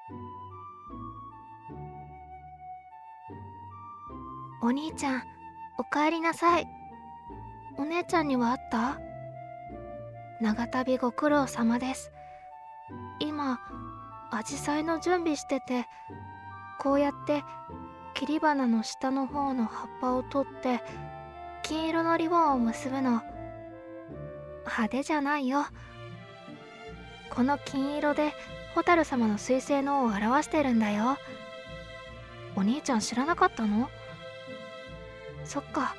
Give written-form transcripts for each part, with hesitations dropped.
お兄ちゃん、おかえりなさい。お姉ちゃんには会った？長旅ご苦労様です。今、アジサイの準備してて、こうやって切り花の下の方の葉っぱを取って、金色のリボンを結ぶの。派手じゃないよ。この金色で蛍様の彗星の尾を表してるんだよ。お兄ちゃん知らなかったの？そっか。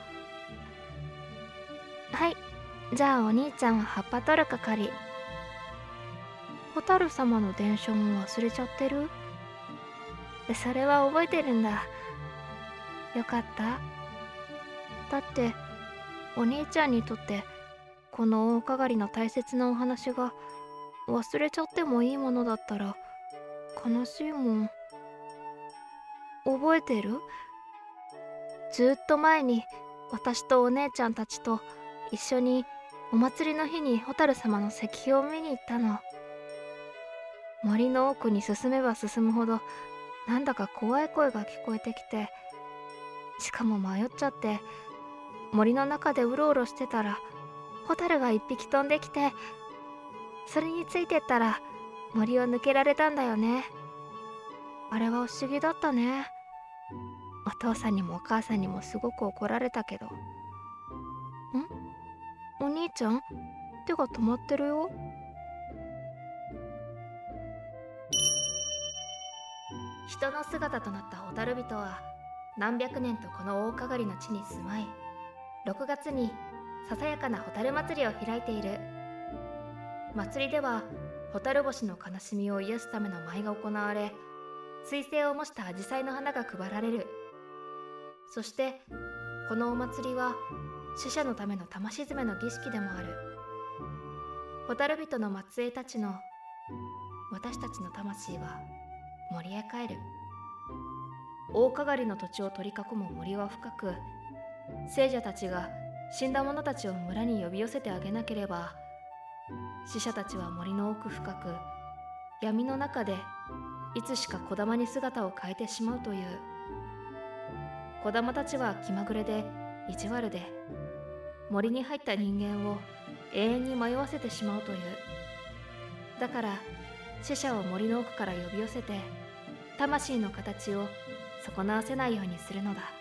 はい、じゃあお兄ちゃんは葉っぱ取る係。蛍様の伝承も忘れちゃってる？それは覚えてるんだ。よかった。だってお兄ちゃんにとってこの大かがりの大切なお話が忘れちゃってもいいものだったら悲しいもん。覚えてる？ずっと前に私とお姉ちゃんたちと一緒にお祭りの日に蛍様の石碑を見に行ったの。森の奥に進めば進むほどなんだか怖い声が聞こえてきて、しかも迷っちゃって森の中でうろうろしてたら蛍が一匹飛んできて、それについてったら森を抜けられたんだよね。あれは不思議だったね。お父さんにもお母さんにもすごく怒られたけど。お兄ちゃん、手が止まってるよ。人の姿となった蛍人は何百年とこの大かがりの地に住まい、6月にささやかな蛍祭りを開いている。祭りでは蛍星の悲しみを癒すための舞が行われ、彗星を模したアジサイの花が配られる。そしてこのお祭りは死者のための玉沈めの儀式でもある。蛍人の末裔たちの、私たちの魂は森へ帰る。大かがりの土地を取り囲む森は深く、聖者たちが死んだ者たちを村に呼び寄せてあげなければ、死者たちは森の奥深く闇の中でいつしか小玉に姿を変えてしまうという。子玉たちは気まぐれで意地悪で、森に入った人間を永遠に迷わせてしまうという。だから死者を森の奥から呼び寄せて魂の形を損なわせないようにするのだ。